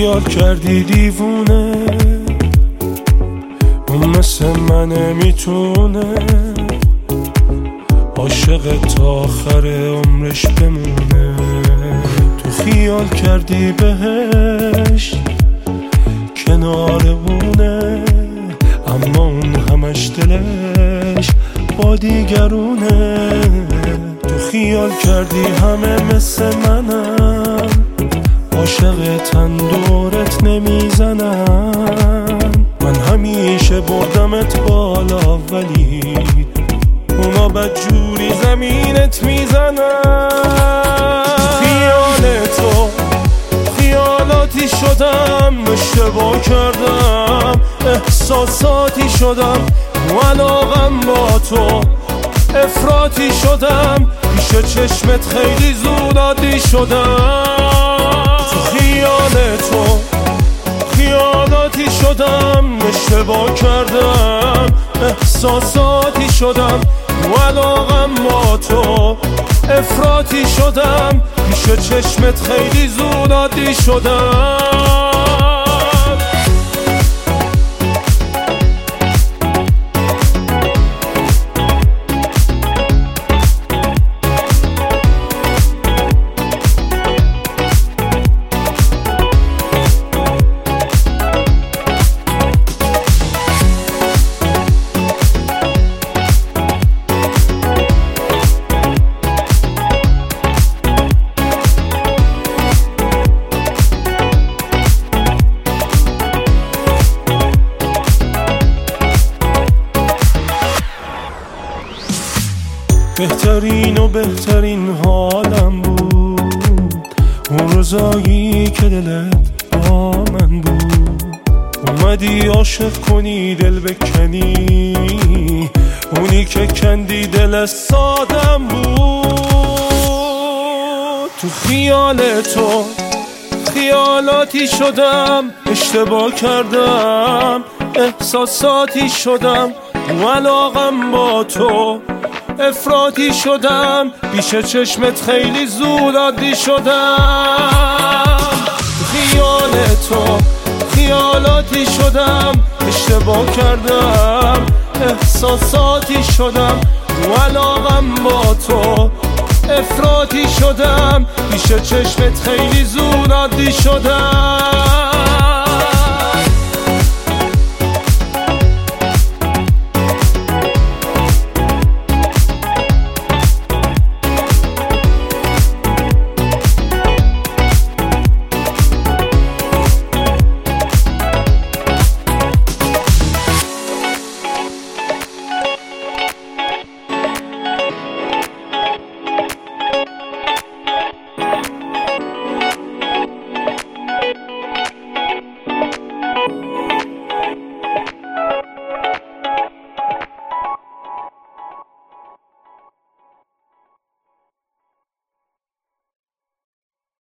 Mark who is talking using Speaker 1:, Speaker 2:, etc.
Speaker 1: خیال کردی دیوونه، اون مثل منه میتونه عاشق تا آخر عمرش بمونه. تو خیال کردی بهش کنارمونه، اما اون همش دلش با دیگرونه. تو خیال کردی همه مثل منم، عاشق تن دورت نمیزنن. من همیشه بردمت بالا ولی اونا بدجوری زمینت میزنن. خیال تو خیالاتی شدم، اشتباه کردم، احساساتی شدم، علاقم با تو افراطی شدم، پیش چشمت خیلی زود عادی شدم. تو خیال تو خیالاتی شدم، اشتباه کردم، احساساتی شدم، علاقم با تو افراطی شدم، پیش چشمت خیلی زود عادی شدم. بهترین و بهترین حالم بود اون روزایی که دلت با من بود. اومدی عاشق کنی دل بکنی، اونی که کندی دل سادم بود. تو خیال تو خیالاتی شدم، اشتباه کردم، احساساتی شدم، علاقم با تو افراطی شدم، پیش چشمت خیلی زود عادی شدم. خیال تو خیالاتی شدم، اشتباه کردم، احساساتی شدم، علاقم با تو افراطی شدم، پیش چشمت خیلی زود عادی شدم.